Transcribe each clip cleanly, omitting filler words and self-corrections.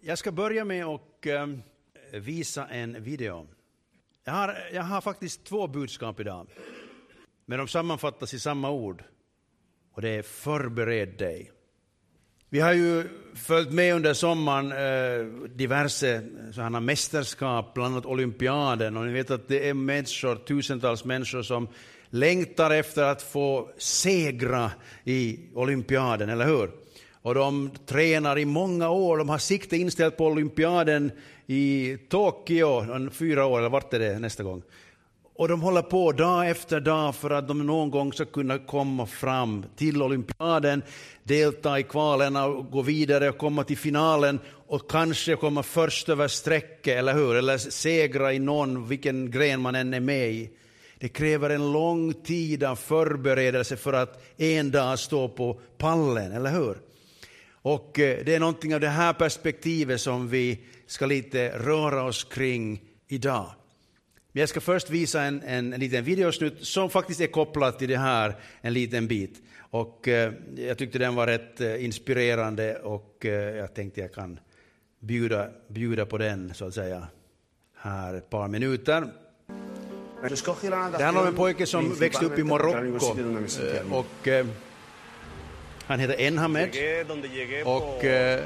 Jag ska börja med att visa en video. Jag har faktiskt 2 budskap idag. Men de sammanfattas i samma ord. Och det är förbered dig. Vi har ju följt med under sommaren diverse sådana mästerskap, bland annat olympiaden. Och ni vet att det är människor, tusentals människor som längtar efter att få segra i olympiaden, eller hur? Och de tränar i många år, de har sikte inställt på olympiaden i Tokyo, 4 år, eller vart är det nästa gång? Och de håller på dag efter dag för att de någon gång ska kunna komma fram till olympiaden, delta i kvalen och gå vidare och komma till finalen och kanske komma först över strecket, eller hur? Eller segra i vilken gren man än är med i. Det kräver en lång tid av förberedelse för att en dag stå på pallen, eller hur? Och det är någonting av det här perspektivet som vi ska lite röra oss kring idag. Men jag ska först visa en liten videosnutt som faktiskt är kopplad till det här en liten bit. Och jag tyckte den var rätt inspirerande och jag tänkte jag kan bjuda på den så att säga här ett par minuter. Det handlar om en pojke som växte upp i Marocko och han heter Enhamed och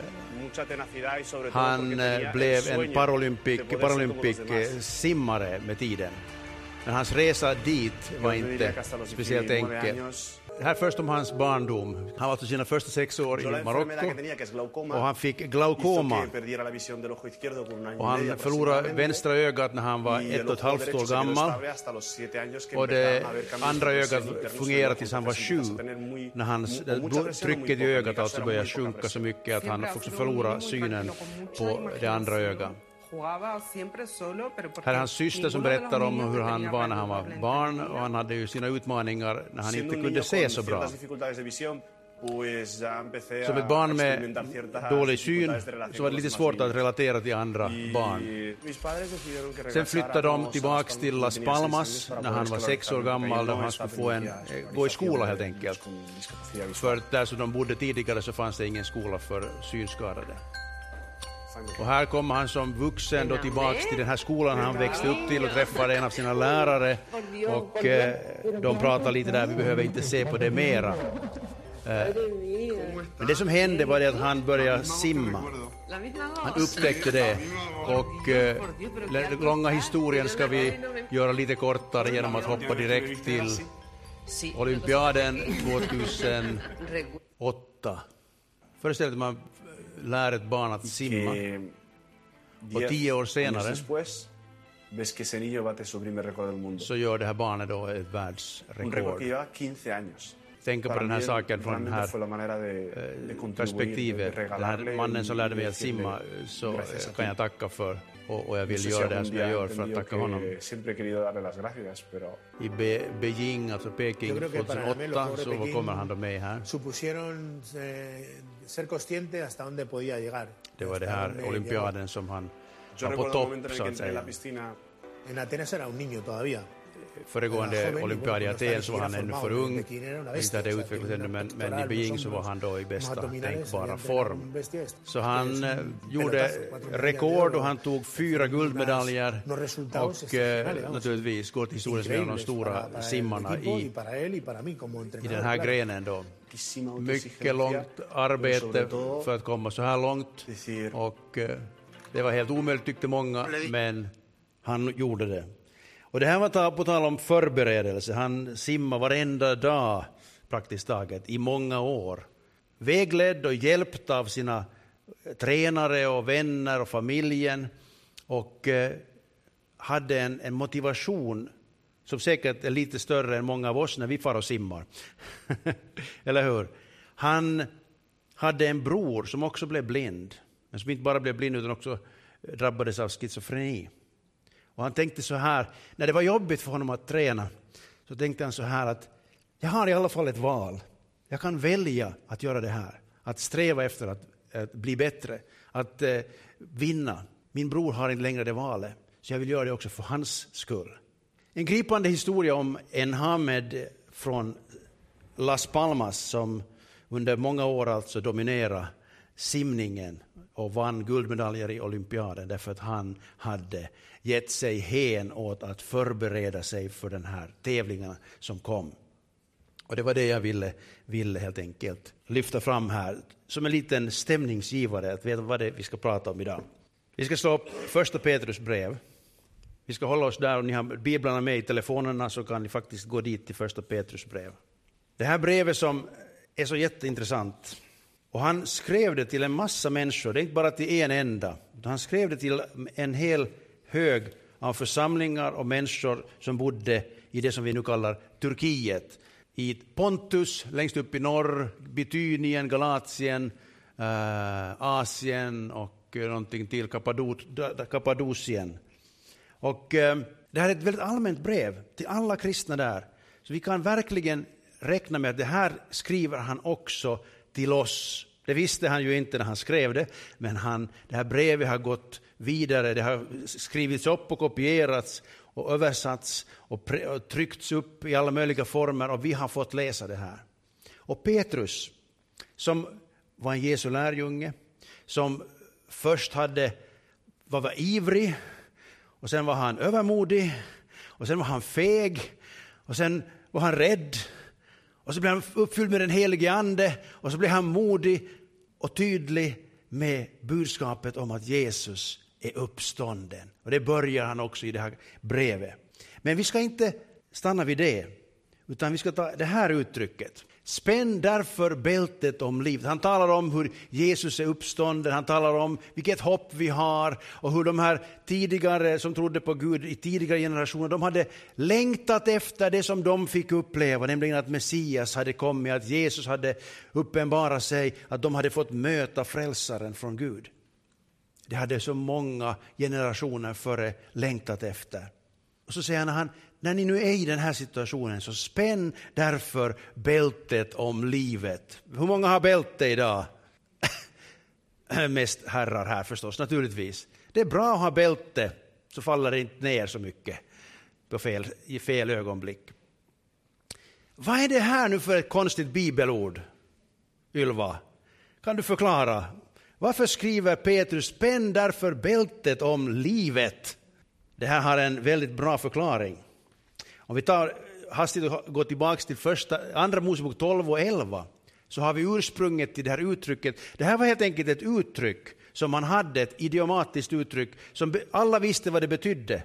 han blev en paralympic simmare med tiden. Men hans resa dit var inte speciellt enkel. Det här först om hans barndom. Han var alltså sina första 6 år i Marocko och han fick glaukoma. Och han förlorade vänstra ögat när han var 1,5 år gammal. Och det andra ögat fungerade tills han var 7. När trycket i ögat alltså började sjunka så mycket att han också förlorade synen på det andra ögat. Här är hans syster som berättar om hur han var när han var barn och han hade ju sina utmaningar när han inte kunde se så bra. Som ett barn med dålig syn så var det lite svårt att relatera till andra barn. Sen flyttade de tillbaka till Las Palmas när han var 6 år gammal och han skulle få gå i skola helt enkelt. För där som de bodde tidigare så fanns det ingen skola för synskadade. Och här kommer han som vuxen då tillbaks till den här skolan han växte upp till och träffade en av sina lärare och de pratar lite där, vi behöver inte se på det mera. Men det som hände var det att han började simma. Han upptäckte det och den långa historien ska vi göra lite kortare genom att hoppa direkt till olympiaden 2008. Föreställ dig att man lär ett barn att simma och 10 år senare så gör det här barnet då ett världsrekord. Tänk på den här saken från det här perspektivet. Den här mannen som lärde mig att simma så kan jag tacka för och jag vill göra det som jag gör för att tacka honom. I Beijing, alltså Peking 2008 så kommer han då med här. Det var det här olympiaden som han var på topp så att säga. Föregående olympiad i Aten så var han ännu för ung, inte hade utvecklats ännu, men i Beijing så var han då i bästa tänkbara form. Så han gjorde rekord och han tog 4 guldmedaljer och naturligtvis går till historien som en av de stora simmarna i den här grenen då. Mycket långt arbete för att komma så här långt och det var helt omöjligt tyckte många, men han gjorde det. Och det här var på tal om förberedelse. Han simmar varenda dag praktiskt taget i många år. Vägledd och hjälpt av sina tränare och vänner och familjen. Och hade en motivation som säkert är lite större än många av oss när vi far och simmar. Eller hur? Han hade en bror som också blev blind. Men som inte bara blev blind utan också drabbades av schizofreni. Och han tänkte så här, när det var jobbigt för honom att träna, så tänkte han så här att jag har i alla fall ett val. Jag kan välja att göra det här, att sträva efter att bli bättre, att vinna. Min bror har inte längre det valet, så jag vill göra det också för hans skull. En gripande historia om Enhamed från Las Palmas som under många år alltså dominerade simningen och vann guldmedaljer i olympiaden därför att han hade gett sig hen åt att förbereda sig för den här tävlingen som kom. Och det var det jag ville helt enkelt lyfta fram här som en liten stämningsgivare att veta vad det är vi ska prata om idag. Vi ska slå upp första Petrus brev. Vi ska hålla oss där, och ni har biblarna med i telefonerna så kan ni faktiskt gå dit till första Petrus brev. Det här brevet som är så jätteintressant. Och han skrev det till en massa människor, det är inte bara till en enda. Han skrev det till en hel hög av församlingar och människor som bodde i det som vi nu kallar Turkiet. I Pontus, längst upp i norr, Bitynien, Galatien, Asien och någonting till Kappadokien. Och det här är ett väldigt allmänt brev till alla kristna där. Så vi kan verkligen räkna med att det här skriver han också till oss. Det visste han ju inte när han skrev det, men det här brevet har gått vidare. Det har skrivits upp och kopierats och översatts och tryckts upp i alla möjliga former, och vi har fått läsa det här. Och Petrus, som var en Jesu lärjunge, som först var ivrig, och sen var han övermodig, och sen var han feg, och sen var han rädd, och så blev han uppfylld med den helige ande, och så blev han modig och tydlig med budskapet om att Jesus är uppstånden. Och det börjar han också i det här brevet. Men vi ska inte stanna vid det, utan vi ska ta det här uttrycket. Spänn därför bältet om livet. Han talar om hur Jesus är uppstånden. Han talar om vilket hopp vi har. Och hur de här tidigare som trodde på Gud i tidigare generationer, de hade längtat efter det som de fick uppleva. Nämligen att Messias hade kommit, att Jesus hade uppenbarat sig. Att de hade fått möta frälsaren från Gud. Det hade så många generationer före längtat efter. Och så säger han, när ni nu är i den här situationen, så spänn därför bältet om livet. Hur många har bälte idag? Mest herrar här förstås, naturligtvis. Det är bra att ha bälte, så faller det inte ner så mycket i fel ögonblick. Vad är det här nu för ett konstigt bibelord, Ylva? Kan du förklara? Varför skriver Petrus spänn därför bältet om livet? Det här har en väldigt bra förklaring. Om vi tar hastigt och går tillbaka till andra Mosebok 12 och 11, så har vi ursprunget till det här uttrycket. Det här var helt enkelt ett uttryck som man hade, ett idiomatiskt uttryck som alla visste vad det betydde.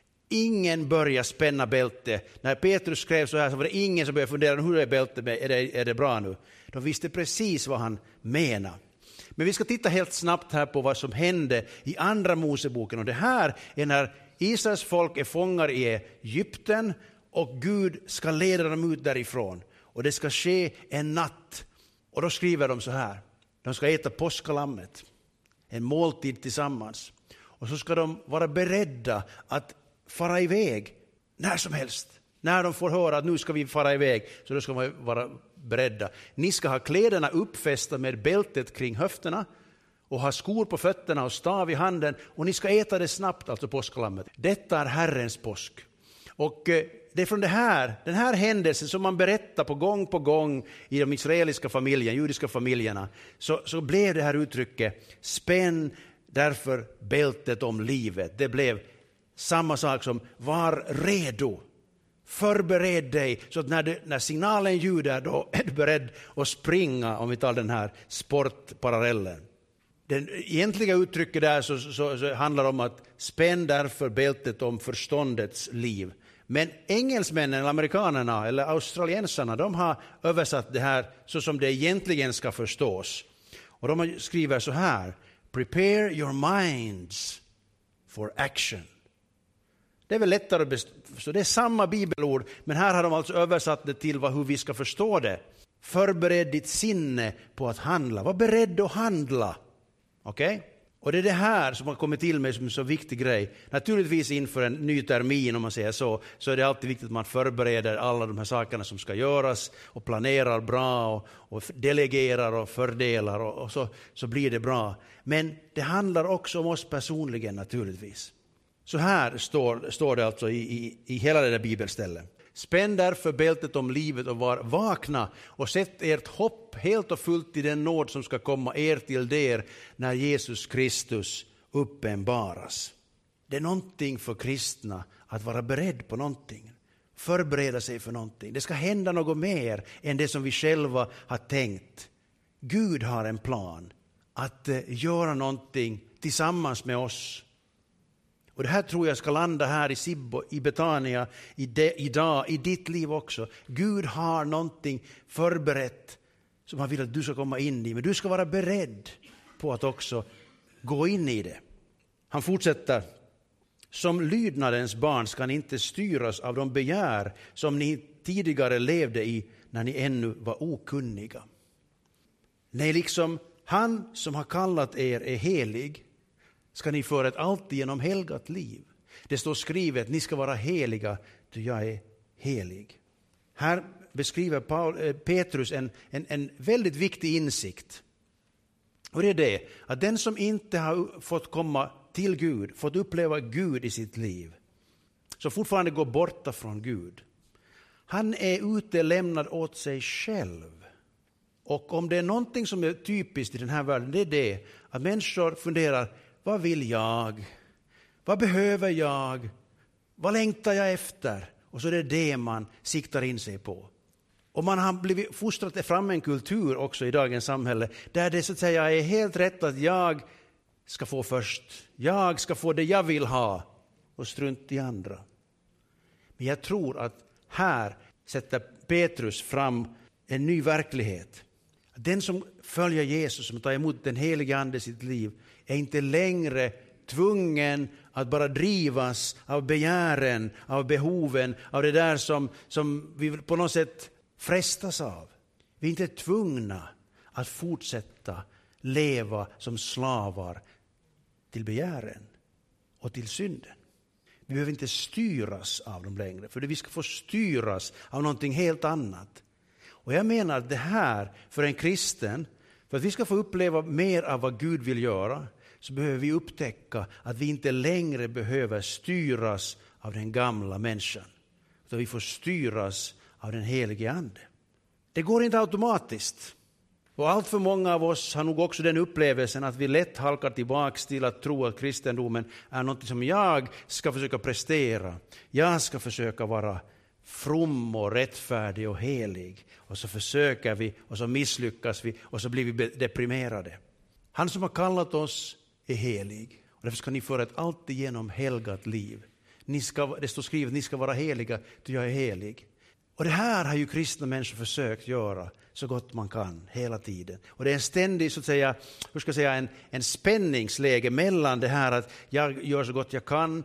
Ingen börjar spänna bälte. När Petrus skrev så här så var det ingen som började fundera hur är bältet, är det bra nu? De visste precis vad han menade. Men vi ska titta helt snabbt här på vad som hände i andra Moseboken. Och det här är när Israels folk är fångar i Egypten och Gud ska leda dem ut därifrån. Och det ska ske en natt. Och då skriver de så här. De ska äta påskalammet. En måltid tillsammans. Och så ska de vara beredda att fara iväg när som helst. När de får höra att nu ska vi fara iväg, så då ska man vara beredda. Ni ska ha kläderna uppfästa med bältet kring höfterna och ha skor på fötterna och stav i handen, och ni ska äta det snabbt, alltså påskalammet. Detta är Herrens påsk. Och det är från den här händelsen som man berättar på gång i de israeliska familjerna, judiska familjerna, så blev det här uttrycket spänn därför bältet om livet. Det blev samma sak som var redo. Förbered dig så att när signalen ljuder, då är du beredd att springa, om vi tar den här sportparallellen. Den egentliga uttrycket där så handlar om att spänn därför bältet om förståndets liv. Men engelsmännen, eller amerikanerna eller australiensarna, de har översatt det här så som det egentligen ska förstås. Och de skriver så här: prepare your minds for action. Det är väl lättare att förstå. Det är samma bibelord, men här har de alltså översatt det till hur vi ska förstå det. Förbered ditt sinne på att handla. Var beredd att handla. Okej? Och det är det här som har kommit till mig som en så viktig grej. Naturligtvis inför en ny termin, om man säger så är det alltid viktigt att man förbereder alla de här sakerna som ska göras och planerar bra och delegerar och fördelar och så blir det bra. Men det handlar också om oss personligen naturligtvis. Så här står det alltså i hela det där bibelstället. Spänn därför bältet om livet och var vakna och sätt ert hopp helt och fullt i den nåd som ska komma er till der när Jesus Kristus uppenbaras. Det är någonting för kristna att vara beredd på någonting. Förbereda sig för någonting. Det ska hända något mer än det som vi själva har tänkt. Gud har en plan att göra någonting tillsammans med oss. Och det här tror jag ska landa här i Sibbo, i Betania, idag, i ditt liv också. Gud har någonting förberett som han vill att du ska komma in i. Men du ska vara beredd på att också gå in i det. Han fortsätter. Som lydnadens barn ska ni inte styras av de begär som ni tidigare levde i när ni ännu var okunniga. Nej, liksom han som har kallat er är helig ska ni föra ett alltid genom helgat liv. Det står skrivet, ni ska vara heliga, ty jag är helig. Här beskriver Petrus en väldigt viktig insikt. Och det är det, att den som inte har fått komma till Gud, fått uppleva Gud i sitt liv, så fortfarande går borta från Gud. Han är utelämnad åt sig själv. Och om det är någonting som är typiskt i den här världen, det är det att människor funderar, vad vill jag? Vad behöver jag? Vad längtar jag efter? Och så är det man siktar in sig på. Och man har blivit fostrat fram en kultur också i dagens samhälle där det så att säga är helt rätt att jag ska få först. Jag ska få det jag vill ha och strunt i andra. Men jag tror att här sätter Petrus fram en ny verklighet. Den som följer Jesus, som tar emot den helige ande i sitt liv, är inte längre tvungen att bara drivas av begären, av behoven, av det där som vi på något sätt frestas av. Vi är inte tvungna att fortsätta leva som slavar till begären och till synden. Vi behöver inte styras av dem längre, för vi ska få styras av någonting helt annat. Och jag menar att det här för en kristen, för att vi ska få uppleva mer av vad Gud vill göra, så behöver vi upptäcka att vi inte längre behöver styras av den gamla människan, utan vi får styras av den helige ande. Det går inte automatiskt. Och allt för många av oss har nog också den upplevelsen att vi lätt halkar tillbaka till att tro att kristendomen är något som jag ska försöka prestera. Jag ska försöka vara from och rättfärdig och helig. Och så försöker vi och så misslyckas vi och så blir vi deprimerade. Han som har kallat oss är helig. Och därför ska ni föra ett alltid genom helgat liv. Det står skrivet, ni ska vara heliga, ty jag är helig. Och det här har ju kristna människor försökt göra så gott man kan hela tiden. Och det är en ständig, så att säga, hur ska jag säga, en spänningsläge mellan det här att jag gör så gott jag kan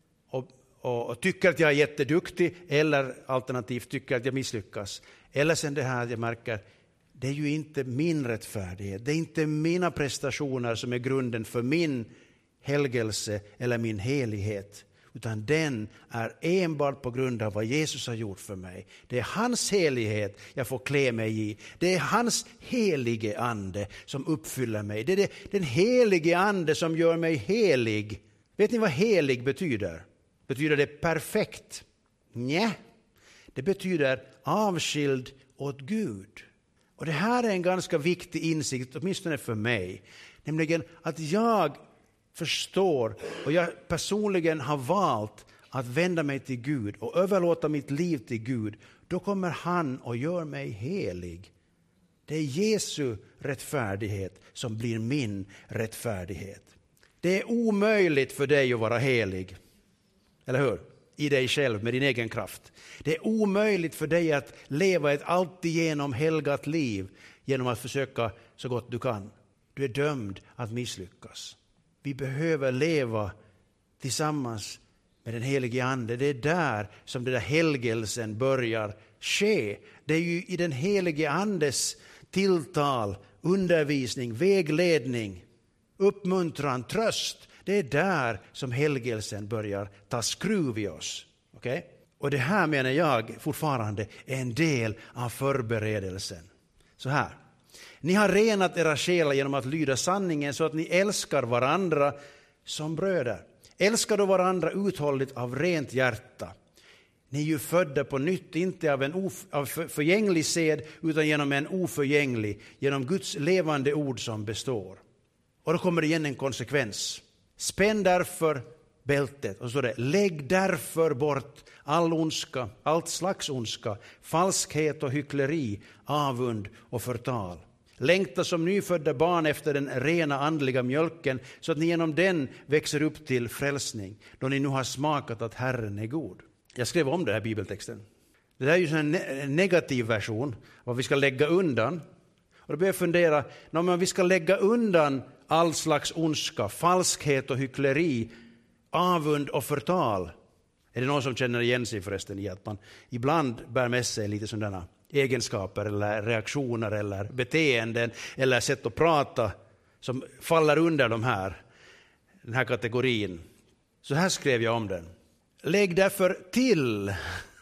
och tycker att jag är jätteduktig, eller alternativt tycker att jag misslyckas. Eller sen det här att jag märker, det är ju inte min rättfärdighet, det är inte mina prestationer som är grunden för min helgelse eller min helighet. Utan den är enbart på grund av vad Jesus har gjort för mig. Det är hans helighet jag får klä mig i. Det är hans helige ande som uppfyller mig. Det är den helige ande som gör mig helig. Vet ni vad helig betyder? Betyder det perfekt? Nej, det betyder avskild åt Gud. Och det här är en ganska viktig insikt, åtminstone för mig. Nämligen att jag förstår och jag personligen har valt att vända mig till Gud och överlåta mitt liv till Gud, då kommer han och gör mig helig. Det är Jesu rättfärdighet som blir min rättfärdighet. Det är omöjligt för dig att vara helig, eller hur? I dig själv med din egen kraft. Det är omöjligt för dig att leva ett alltigenom helgat liv genom att försöka så gott du kan. Du är dömd att misslyckas. Vi behöver leva tillsammans med den helige ande. Det är där som den där helgelsen börjar ske. Det är ju i den helige andes tilltal, undervisning, vägledning, uppmuntran, tröst. Det är där som helgelsen börjar ta skruv i oss. Okay? Och det här menar jag fortfarande är en del av förberedelsen. Så här. Ni har renat era själar genom att lyda sanningen så att ni älskar varandra som bröder. Älskar då varandra uthålligt av rent hjärta. Ni är ju födda på nytt, inte av av förgänglig sed, utan genom en oförgänglig, genom Guds levande ord som består. Och då kommer det igen en konsekvens. Spänn därför bältet. Och så står det, lägg därför bort all ondska, allt slags ondska, falskhet och hyckleri, avund och förtal. Längta som nyfödda barn efter den rena andliga mjölken, så att ni genom den växer upp till frälsning, då ni nu har smakat att Herren är god. Jag skrev om den här bibeltexten. Det där är ju en negativ version, vad vi ska lägga undan. Och då börjar jag fundera, men vi ska lägga undan all slags ondska, falskhet och hyckleri, avund och förtal. Är det någon som känner igen sig förresten i att man ibland bär med sig lite sådana egenskaper eller reaktioner eller beteenden eller sätt att prata som faller under den här kategorin. Så här skrev jag om den. Lägg därför till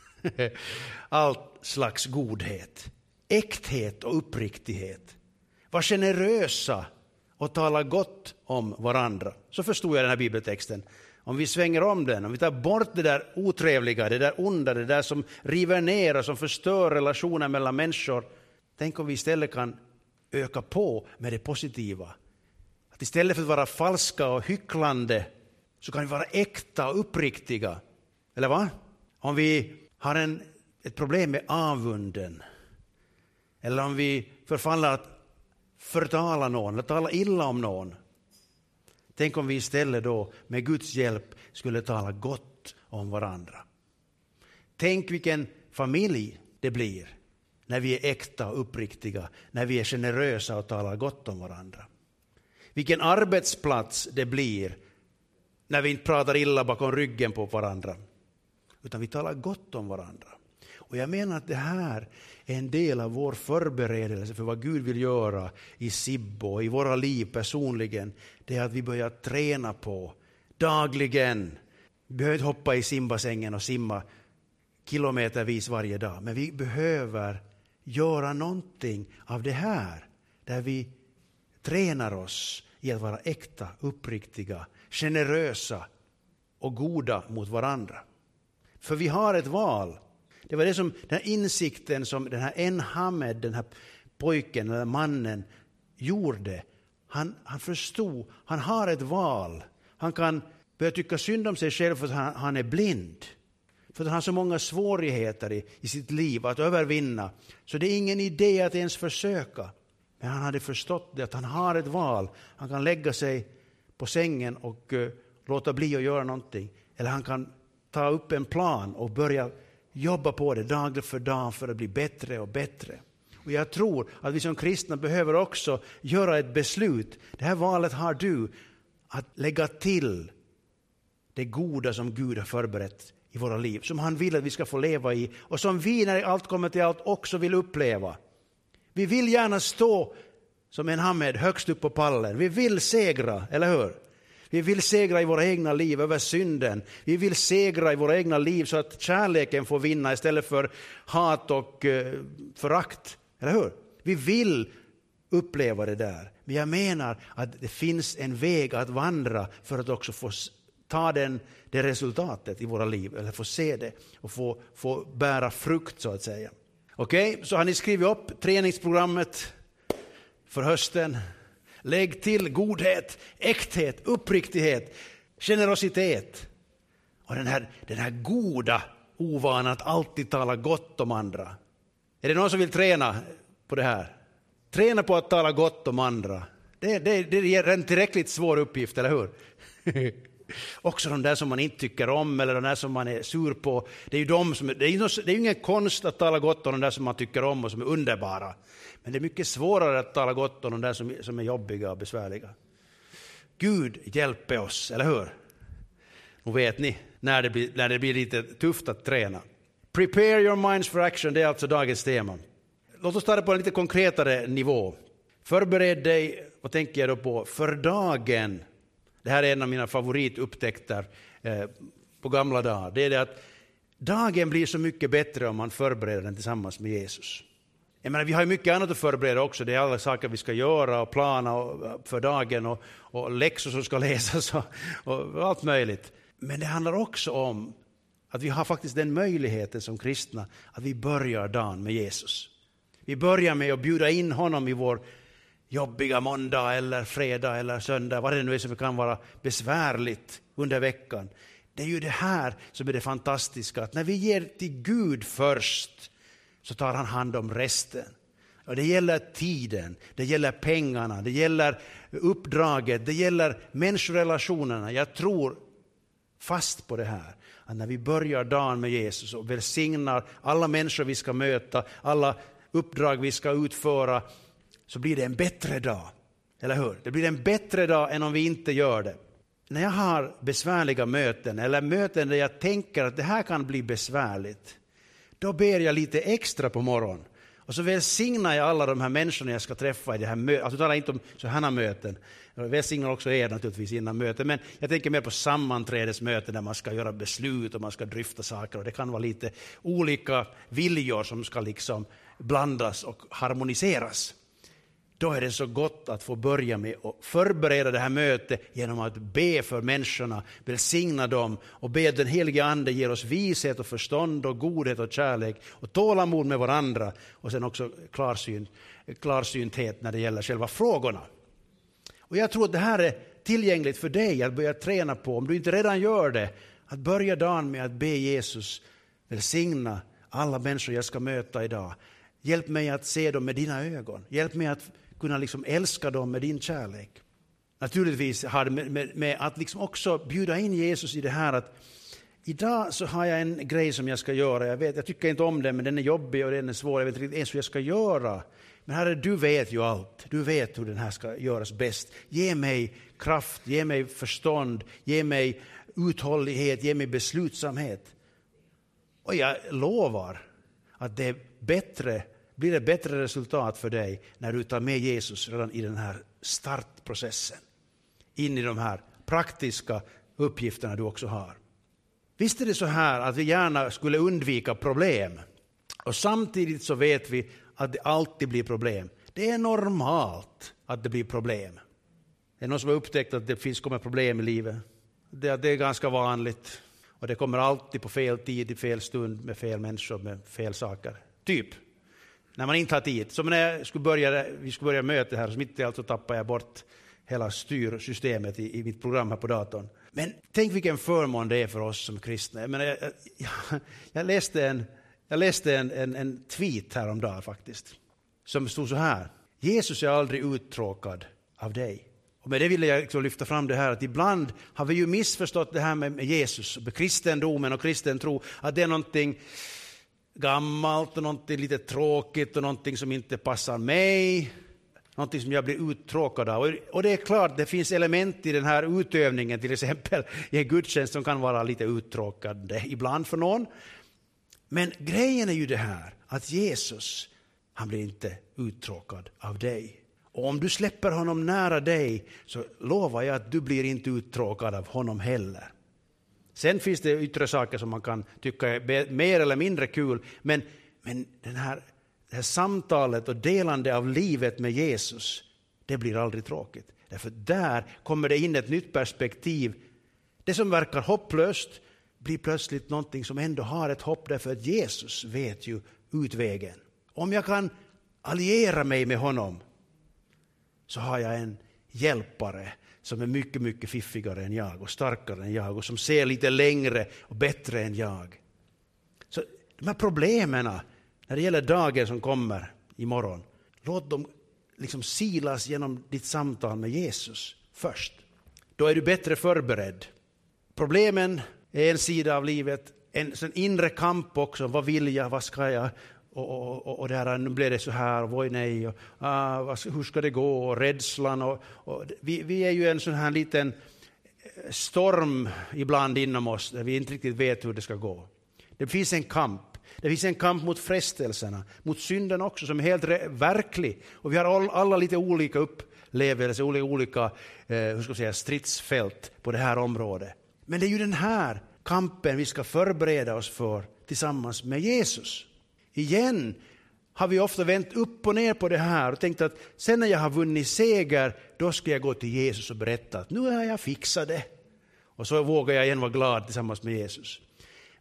allt slags godhet, äkthet och uppriktighet. Var generösa och tala gott om varandra. Så förstod jag den här bibeltexten. Om vi svänger om den, om vi tar bort det där otrevliga, det där onda, det där som river ner och som förstör relationer mellan människor. Tänk om vi istället kan öka på med det positiva. Att istället för att vara falska och hycklande så kan vi vara äkta och uppriktiga. Eller vad? Om vi har ett problem med avunden. Eller om vi förfaller att förtala någon eller tala illa om någon. Tänk om vi istället då med Guds hjälp skulle tala gott om varandra. Tänk vilken familj det blir när vi är äkta och uppriktiga, när vi är generösa och talar gott om varandra. Vilken arbetsplats det blir när vi inte pratar illa bakom ryggen på varandra, utan vi talar gott om varandra. Och jag menar att det här är en del av vår förberedelse för vad Gud vill göra i Sibbo, i våra liv personligen. Det är att vi börjar träna på dagligen. Vi behöver inte hoppa i simbassängen och simma kilometervis varje dag. Men vi behöver göra någonting av det här. Där vi tränar oss i att vara äkta, uppriktiga, generösa och goda mot varandra. För vi har ett val. Det var det som den här insikten som den här Enhamed, den här pojken eller mannen gjorde. Han förstod, han har ett val. Han kan börja tycka synd om sig själv för att han är blind. För att han har så många svårigheter i sitt liv att övervinna. Så det är ingen idé att ens försöka. Men han hade förstått det, att han har ett val. Han kan lägga sig på sängen och låta bli att göra någonting. Eller han kan ta upp en plan och börja jobba på det dag för dag för att bli bättre och bättre. Och jag tror att vi som kristna behöver också göra ett beslut. Det här valet har du att lägga till det goda som Gud har förberett i våra liv. Som han vill att vi ska få leva i. Och som vi när allt kommer till allt också vill uppleva. Vi vill gärna stå som en Hamed högst upp på pallen. Vi vill segra, eller hur? Vi vill segra i våra egna liv över synden. Vi vill segra i våra egna liv så att kärleken får vinna istället för hat och förakt. Eller hur? Vi vill uppleva det där. Men jag menar att det finns en väg att vandra för att också få ta det resultatet i våra liv. Eller få se det och få bära frukt så att säga. Okej, så har ni skrivit upp träningsprogrammet för hösten. Lägg till godhet, äkthet, uppriktighet, generositet. Och den här goda ovanan att alltid tala gott om andra. Är det någon som vill träna på det här? Träna på att tala gott om andra. Det är en tillräckligt svår uppgift, eller hur? Också de där som man inte tycker om eller de där som man är sur på. Det är ju ingen konst att tala gott om de där som man tycker om och som är underbara. Men det är mycket svårare att tala gott om de där som är jobbiga och besvärliga. Gud hjälper oss, eller hur? Och vet ni, när det blir lite tufft att träna. Prepare your minds for action, det är alltså dagens tema. Låt oss ta det på en lite konkretare nivå. Förbered dig, vad tänker jag då på? För dagen. Det här är en av mina favoritupptäckter på gamla dagar. Det är det att dagen blir så mycket bättre om man förbereder den tillsammans med Jesus. Jag menar, vi har ju mycket annat att förbereda också. Det är alla saker vi ska göra och plana för dagen och läxor som ska läsas och allt möjligt. Men det handlar också om att vi har faktiskt den möjligheten som kristna att vi börjar dagen med Jesus. Vi börjar med att bjuda in honom i vår jobbiga måndag eller fredag eller söndag, vad det nu är som kan vara besvärligt under veckan. Det är ju det här som är det fantastiska, att när vi ger till Gud först så tar han hand om resten. Och det gäller tiden, det gäller pengarna, det gäller uppdraget, det gäller människorelationerna. Jag tror fast på det här, att när vi börjar dagen med Jesus och välsignar alla människor vi ska möta, alla uppdrag vi ska utföra, så blir det en bättre dag. Eller hur? Det blir en bättre dag än om vi inte gör det. När jag har besvärliga möten eller möten där jag tänker att det här kan bli besvärligt, då ber jag lite extra på morgonen. Och så välsignar jag alla de här människorna jag ska träffa i det här mötet. Alltså, jag talar inte om så här möten. Jag välsignar också er naturligtvis innan möten. Men jag tänker mer på sammanträdesmöten där man ska göra beslut och man ska dryfta saker. Och det kan vara lite olika viljor som ska liksom blandas och harmoniseras. Då är det så gott att få börja med att förbereda det här mötet genom att be för människorna, välsigna dem och be att den helige ande ger oss vishet och förstånd och godhet och kärlek och tålamod med varandra och sen också klarsynthet när det gäller själva frågorna. Och jag tror att det här är tillgängligt för dig att börja träna på, om du inte redan gör det, att börja dagen med att be Jesus välsigna alla människor jag ska möta idag. Hjälp mig att se dem med dina ögon. Hjälp mig att kunna liksom älska dem med din kärlek. Naturligtvis har det med att liksom också bjuda in Jesus i det här att idag så har jag en grej som jag ska göra. Jag tycker inte om den, men den är jobbig och den är svår. Jag vet inte ens hur jag ska göra. Men Herre, du vet ju allt. Du vet hur den här ska göras bäst. Ge mig kraft, ge mig förstånd, ge mig uthållighet, ge mig beslutsamhet. Och jag lovar att det blir ett bättre resultat för dig när du tar med Jesus redan i den här startprocessen. In i de här praktiska uppgifterna du också har. Visst är det så här att vi gärna skulle undvika problem. Och samtidigt så vet vi att det alltid blir problem. Det är normalt att det blir problem. Det är någon som har upptäckt att det kommer problem i livet. Det är ganska vanligt. Och det kommer alltid på fel tid, i fel stund, med fel människor, med fel saker. Typ. När man inte har tid. Som när vi skulle börja möte här, så mitt i allt så tappar jag bort hela styrsystemet i mitt program här på datorn. Men tänk vilken förmån det är för oss som kristna. Jag läste en tweet häromdagen faktiskt. Som stod så här. Jesus är aldrig uttråkad av dig. Och med det vill jag liksom lyfta fram det här att ibland har vi ju missförstått det här med Jesus, med kristendomen och kristen tro, att det är någonting gammalt och någonting lite tråkigt och någonting som inte passar mig, någonting som jag blir uttråkad av. Och det är klart, det finns element i den här utövningen, till exempel i en gudstjänst som kan vara lite uttråkande ibland för någon. Men grejen är ju det här, att Jesus, han blir inte uttråkad av dig. Och om du släpper honom nära dig så lovar jag att du blir inte uttråkad av honom heller. Sen finns det yttre saker som man kan tycka är mer eller mindre kul. Men det här samtalet och delande av livet med Jesus, det blir aldrig tråkigt. Därför där kommer det in ett nytt perspektiv. Det som verkar hopplöst blir plötsligt någonting som ändå har ett hopp. Därför att Jesus vet ju utvägen. Om jag kan alliera mig med honom så har jag en hjälpare som är mycket, mycket fiffigare än jag och starkare än jag och som ser lite längre och bättre än jag. Så de här problemen när det gäller dagen som kommer imorgon, låt dem liksom silas genom ditt samtal med Jesus först. Då är du bättre förberedd. Problemen är en sida av livet, en inre kamp också. Vad vill jag, vad ska jag? Och där, nu blir det så här, och oj nej, och hur ska det gå, och rädslan. Och vi är ju en sån här liten storm ibland inom oss, där vi inte riktigt vet hur det ska gå. Det finns en kamp. Det finns en kamp mot frestelserna, mot synden också, som är helt verklig. Och vi har alla lite olika upplevelser, olika stridsfält på det här området. Men det är ju den här kampen vi ska förbereda oss för tillsammans med Jesus. Igen har vi ofta vänt upp och ner på det här och tänkt att sen när jag har vunnit seger, då ska jag gå till Jesus och berätta att nu har jag fixat det. Och så vågar jag igen vara glad tillsammans med Jesus.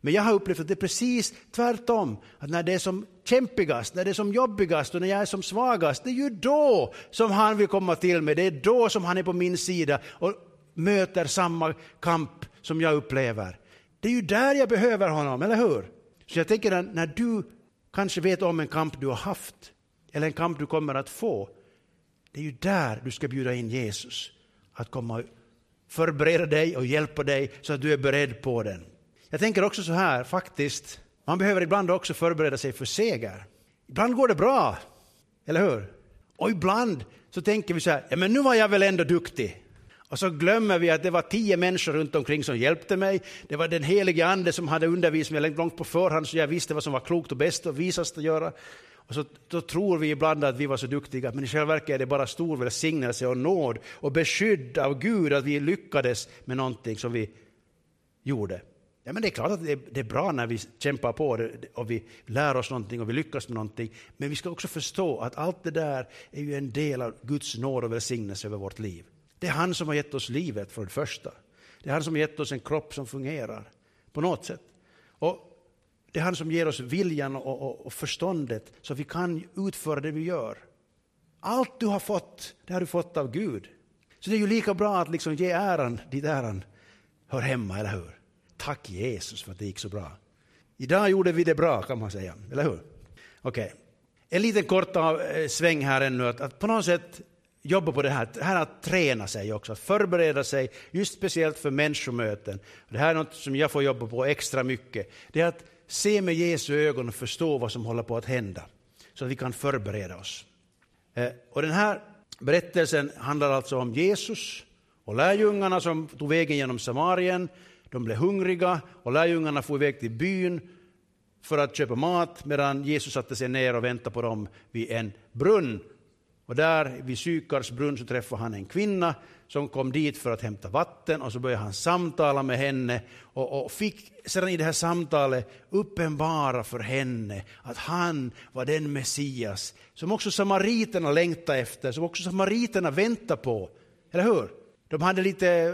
Men jag har upplevt att det är precis tvärtom. Att när det är som kämpigast, när det är som jobbigast och när jag är som svagast, det är ju då som han vill komma till mig. Det är då som han är på min sida och möter samma kamp som jag upplever. Det är ju där jag behöver honom, eller hur? Så jag tänker att när du kanske vet om en kamp du har haft eller en kamp du kommer att få, det är ju där du ska bjuda in Jesus att komma och förbereda dig och hjälpa dig så att du är beredd på den. Jag tänker också så här, faktiskt, man behöver ibland också förbereda sig för seger. Ibland går det bra, eller hur? Och ibland så tänker vi så här, ja men nu var jag väl ändå duktig. Och så glömmer vi att det var 10 människor runt omkring som hjälpte mig. Det var den helige ande som hade undervisat mig långt på förhand så jag visste vad som var klokt och bäst och visast att göra. Och så då tror vi ibland att vi var så duktiga, men i själva verket är det bara stor välsignelse och nåd och beskydd av Gud att vi lyckades med någonting som vi gjorde. Ja, men det är klart att det är bra när vi kämpar på det och vi lär oss någonting och vi lyckas med någonting. Men vi ska också förstå att allt det där är ju en del av Guds nåd och välsignelse över vårt liv. Det är han som har gett oss livet för det första. Det är han som har gett oss en kropp som fungerar på något sätt. Och det är han som ger oss viljan och förståndet så att vi kan utföra det vi gör. Allt du har fått, det har du fått av Gud. Så det är ju lika bra att liksom ge äran dit äran hör hemma, eller hur? Tack Jesus för att det gick så bra. Idag gjorde vi det bra, kan man säga, eller hur? Okej. En liten kort sväng här ännu, att på något sätt jobba på det här att träna sig också, att förbereda sig just speciellt för människomöten. Det här är något som jag får jobba på extra mycket. Det är att se med Jesu ögon och förstå vad som håller på att hända så att vi kan förbereda oss. Och den här berättelsen handlar alltså om Jesus och lärjungarna som tog vägen genom Samarien. De blev hungriga och lärjungarna får iväg till byn för att köpa mat medan Jesus satte sig ner och väntade på dem vid en brunn. Och där vid Sykars brunn så träffade han en kvinna som kom dit för att hämta vatten och så började han samtala med henne och fick sedan i det här samtalet uppenbara för henne att han var den Messias som också samariterna längtade efter, som också samariterna väntade på. Eller hur? De hade lite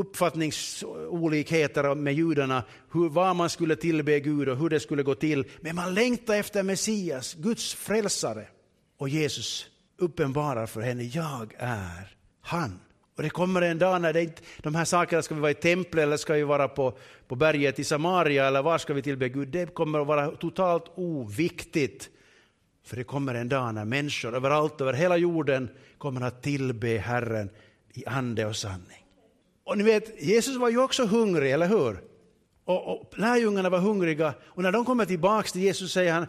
uppfattningsolikheter med judarna, vad man skulle tillbe Gud och hur det skulle gå till. Men man längtade efter Messias, Guds frälsare. Och Jesus uppenbarar för henne, jag är han. Och det kommer en dag när det inte, de här sakerna, ska vi vara i templet eller ska vi vara på berget i Samaria eller var ska vi tillbe Gud? Det kommer att vara totalt oviktigt. För det kommer en dag när människor överallt över hela jorden kommer att tillbe Herren i ande och sanning. Och ni vet, Jesus var ju också hungrig, eller hur? Och lärjungarna var hungriga. Och när de kommer tillbaka till Jesus säger han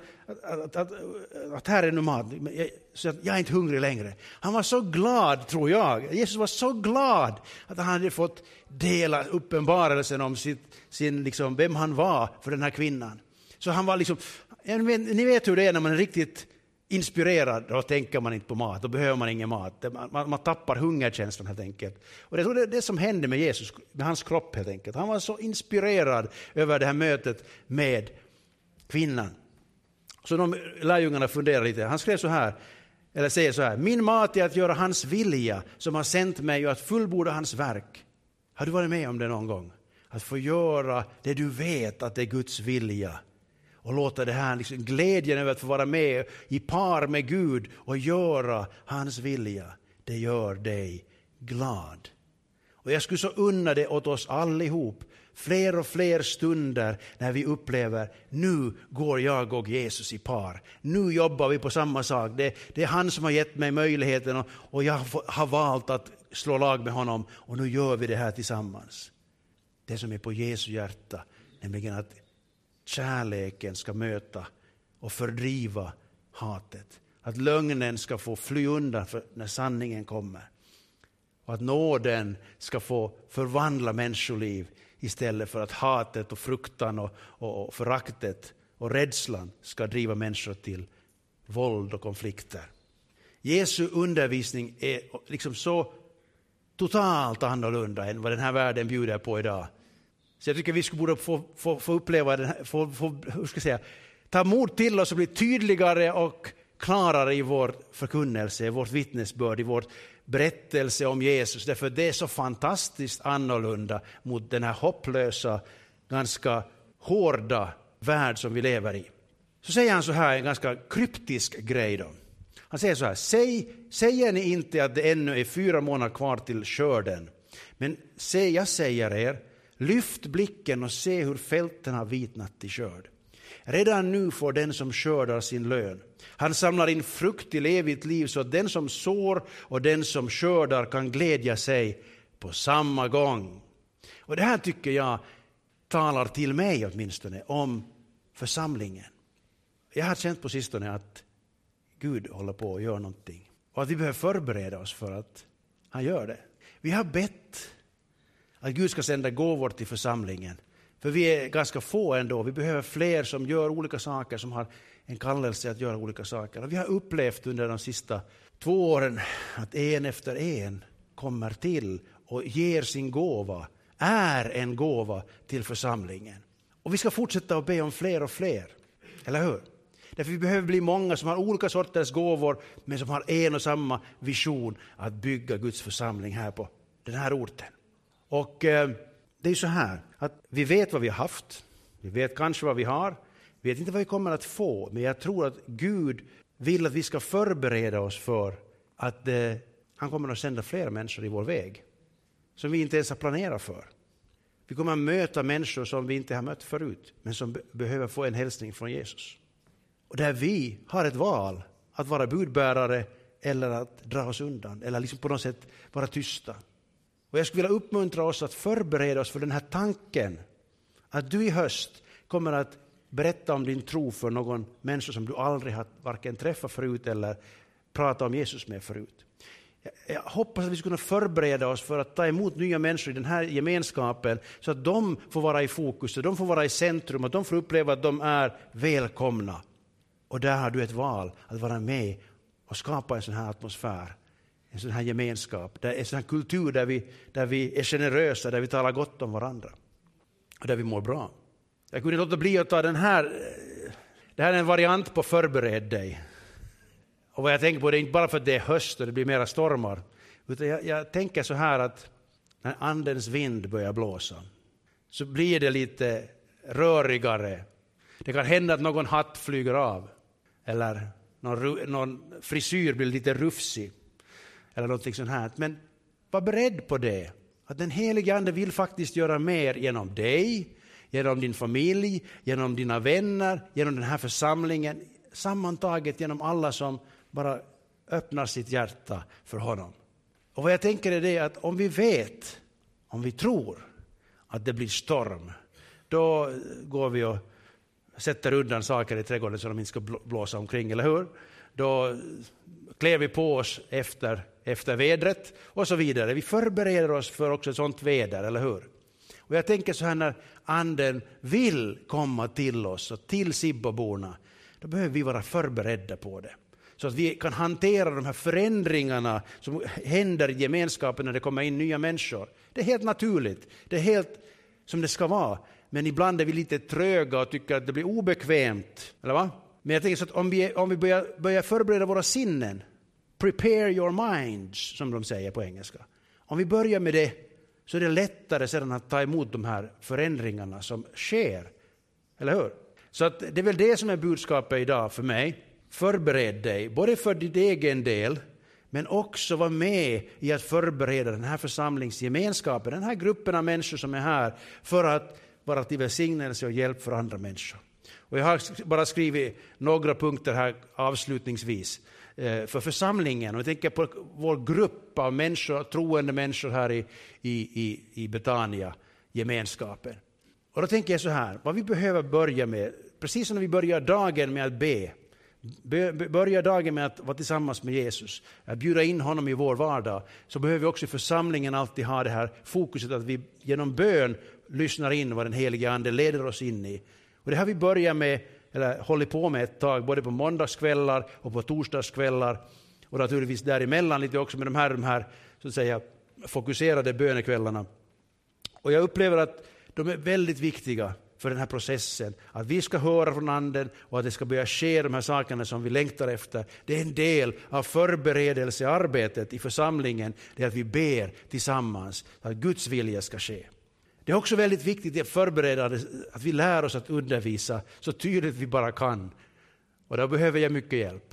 att här är nu mat. Så jag är inte hungrig längre. Han var så glad, tror jag. Jesus var så glad att han hade fått dela uppenbarelsen om sin liksom, vem han var för den här kvinnan. Så han var liksom, ni vet hur det är när man är riktigt inspirerad, då tänker man inte på mat, då behöver man ingen mat. Man tappar hungerkänslan helt enkelt. Och det är det som hände med Jesus, med hans kropp helt enkelt. Han var så inspirerad över det här mötet med kvinnan. Så de lärjungarna funderar lite. Han skrev så här, eller säger så här: min mat är att göra hans vilja som har sänt mig och att fullborda hans verk. Har du varit med om det någon gång? Att få göra det du vet att det är Guds vilja. Och låta det här liksom, glädjen över att få vara med i par med Gud och göra hans vilja. Det gör dig glad. Och jag skulle så unna det åt oss allihop. Fler och fler stunder när vi upplever, nu går jag och Jesus i par. Nu jobbar vi på samma sak. Det är han som har gett mig möjligheten och jag har valt att slå lag med honom. Och nu gör vi det här tillsammans. Det som är på Jesu hjärta, nämligen att kärleken ska möta och fördriva hatet. Att lögnen ska få fly undan när sanningen kommer. Och att nåden ska få förvandla människoliv istället för att hatet och fruktan och föraktet och rädslan ska driva människor till våld och konflikter. Jesu undervisning är liksom så totalt annorlunda än vad den här världen bjuder på idag. Så jag tycker vi borde få uppleva den här, ta mod till oss och bli tydligare och klarare i vår förkunnelse, i vårt vittnesbörd, i vår berättelse om Jesus. Därför det är så fantastiskt annorlunda mot den här hopplösa, ganska hårda värld som vi lever i. Så säger han så här, en ganska kryptisk grej då. Han säger så här: säger ni inte att det ännu är 4 månader kvar till skörden? Men jag säger er, lyft blicken och se hur fälten har vitnat till skörd. Redan nu får den som skördar sin lön. Han samlar in frukt till evigt liv, så att den som sår och den som skördar kan glädja sig på samma gång. Och det här tycker jag talar till mig åtminstone om församlingen. Jag har känt på sistone att Gud håller på att göra någonting. Och att vi behöver förbereda oss för att han gör det. Vi har bett att Gud ska sända gåvor till församlingen. För vi är ganska få ändå. Vi behöver fler som gör olika saker, som har en kallelse att göra olika saker. Och vi har upplevt under de sista 2 åren att en efter en kommer till och ger sin gåva. Är en gåva till församlingen. Och vi ska fortsätta att be om fler och fler. Eller hur? Därför vi behöver bli många som har olika sorters gåvor, men som har en och samma vision att bygga Guds församling här på den här orten. Och det är så här att vi vet vad vi har haft. Vi vet kanske vad vi har. Vi vet inte vad vi kommer att få. Men jag tror att Gud vill att vi ska förbereda oss för att han kommer att sända fler människor i vår väg. Som vi inte ens har planerat för. Vi kommer att möta människor som vi inte har mött förut. Men som behöver få en hälsning från Jesus. Och där vi har ett val att vara budbärare eller att dra oss undan. Eller liksom på något sätt vara tysta. Och jag skulle vilja uppmuntra oss att förbereda oss för den här tanken. Att du i höst kommer att berätta om din tro för någon människa som du aldrig har varken träffat förut eller pratat om Jesus med förut. Jag hoppas att vi ska kunna förbereda oss för att ta emot nya människor i den här gemenskapen. Så att de får vara i fokus, och de får vara i centrum, och de får uppleva att de är välkomna. Och där har du ett val att vara med och skapa en sån här atmosfär. En sån här gemenskap, en sån här kultur där vi är generösa, där vi talar gott om varandra. Och där vi mår bra. Jag kunde låta bli att ta den här. Det här är en variant på förbered dig. Och vad jag tänker på, det är inte bara för att det är höst och det blir mera stormar. Utan jag tänker så här att när andens vind börjar blåsa så blir det lite rörigare. Det kan hända att någon hatt flyger av. Eller någon frisyr blir lite rufsig. Eller någonting sånt här. Men var beredd på det. Att den helige Ande vill faktiskt göra mer genom dig, genom din familj, genom dina vänner, genom den här församlingen. Sammantaget genom alla som bara öppnar sitt hjärta för honom. Och vad jag tänker är det att om vi tror att det blir storm, då går vi och sätter undan saker i trädgården så de inte ska blåsa omkring, eller hur? Då klär vi på oss efter vädret och så vidare. Vi förbereder oss för också ett sånt väder, eller hur? Och jag tänker så här, när anden vill komma till oss och till Sibboborna, då behöver vi vara förberedda på det. Så att vi kan hantera de här förändringarna som händer i gemenskapen när det kommer in nya människor. Det är helt naturligt. Det är helt som det ska vara. Men ibland är vi lite tröga och tycker att det blir obekvämt. Eller va? Men jag tänker så att om vi börjar förbereda våra sinnen. Prepare your minds, som de säger på engelska. Om vi börjar med det, så är det lättare sedan att ta emot de här förändringarna som sker. Eller hur? Så att det är väl det som är budskapet idag för mig. Förbered dig, både för din egen del, men också var med i att förbereda den här församlingsgemenskapen, den här gruppen av människor som är här, för att vara till välsignelse och hjälp för andra människor. Och jag har bara skrivit några punkter här avslutningsvis för församlingen. Och jag tänker på vår grupp av människor, troende människor här i Betania, gemenskapen. Och då tänker jag så här, vad vi behöver börja med, precis som när vi börjar dagen med att be. Börja dagen med att vara tillsammans med Jesus, att bjuda in honom i vår vardag, så behöver vi också i församlingen alltid ha det här fokuset att vi genom bön lyssnar in vad den helige Ande leder oss in i. Och det har vi börjat med, eller hållit på med ett tag, både på måndagskvällar och på torsdagskvällar, och naturligtvis däremellan lite också med de här så att säga fokuserade bönekvällarna. Och jag upplever att de är väldigt viktiga för den här processen. Att vi ska höra från anden och att det ska börja ske de här sakerna som vi längtar efter. Det är en del av förberedelsearbetet i församlingen. Det är att vi ber tillsammans att Guds vilja ska ske. Det är också väldigt viktigt att förbereda att vi lär oss att undervisa så tydligt vi bara kan. Och då behöver jag mycket hjälp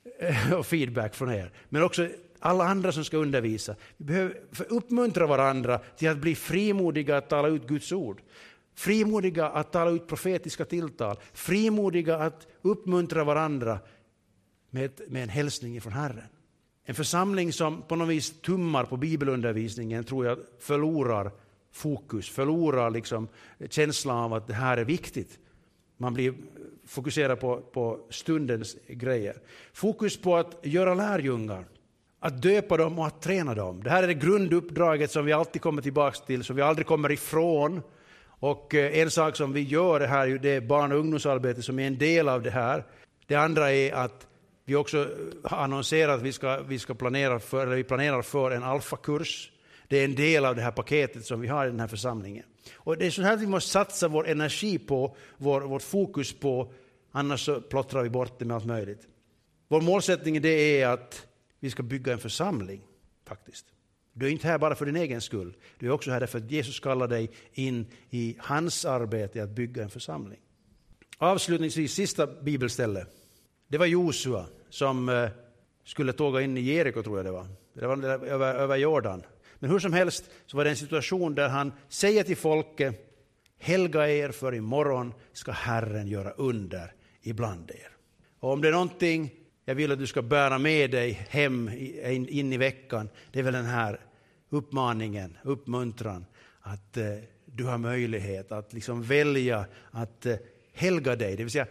och feedback från er. Men också alla andra som ska undervisa. Vi behöver uppmuntra varandra till att bli frimodiga att tala ut Guds ord. Frimodiga att tala ut profetiska tilltal. Frimodiga att uppmuntra varandra med en hälsning från Herren. En församling som på något vis tummar på bibelundervisningen tror jag förlorar fokus. Förlorar liksom känslan av att det här är viktigt. Man blir fokuserad på stundens grejer. Fokus på att göra lärjungar. Att döpa dem och att träna dem. Det här är det grunduppdraget som vi alltid kommer tillbaka till. Som vi aldrig kommer ifrån. Och en sak som vi gör här, det är barn- och ungdomsarbete som är en del av det här. Det andra är att vi också har annonserat att vi planerar för en alfakurs. Det är en del av det här paketet som vi har i den här församlingen. Och det är så här vi måste satsa vår energi på, vårt fokus på, annars så plottrar vi bort det med allt möjligt. Vår målsättning det är att vi ska bygga en församling faktiskt. Du är inte här bara för din egen skull. Du är också här därför att Jesus kallar dig in i hans arbete att bygga en församling. Avslutningsvis, sista bibelställe. Det var Josua som skulle tåga in i Jeriko, tror jag det var. Det var över Jordan. Men hur som helst så var det en situation där han säger till folket: helga er, för imorgon ska Herren göra under ibland er. Och om det är någonting jag vill att du ska bära med dig hem in i veckan, det är väl den här uppmaningen, uppmuntran, att du har möjlighet att liksom välja att helga dig, det vill säga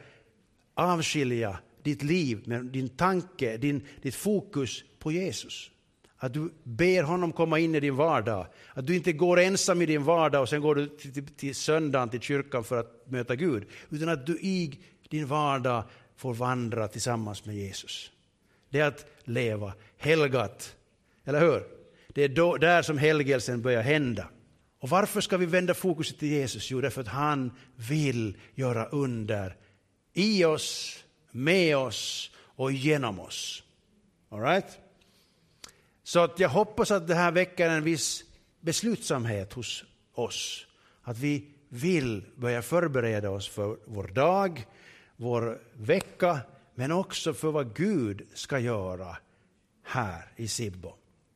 avskilja ditt liv med din tanke, ditt fokus på Jesus. Att du ber honom komma in i din vardag. Att du inte går ensam i din vardag och sen går du till söndagen till kyrkan för att möta Gud. Utan att du i din vardag får vandra tillsammans med Jesus. Det är att leva helgat. Eller hur? Det är där som helgelsen börjar hända. Och varför ska vi vända fokuset till Jesus? Jo, därför att han vill göra under i oss, med oss och genom oss. All right? Så att jag hoppas att det här väcker en viss beslutsamhet hos oss. Att vi vill börja förbereda oss för vår dag, vår vecka, men också för vad Gud ska göra här i Sibbo.